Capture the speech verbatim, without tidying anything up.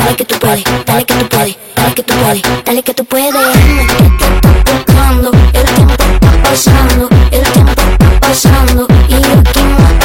dale que tú puedes, dale que tú puedes, dale que tú puedes, dale que tú puedes. Dime que te estás buscando, el tiempo está pasando, el tiempo está pasando y yo aquí más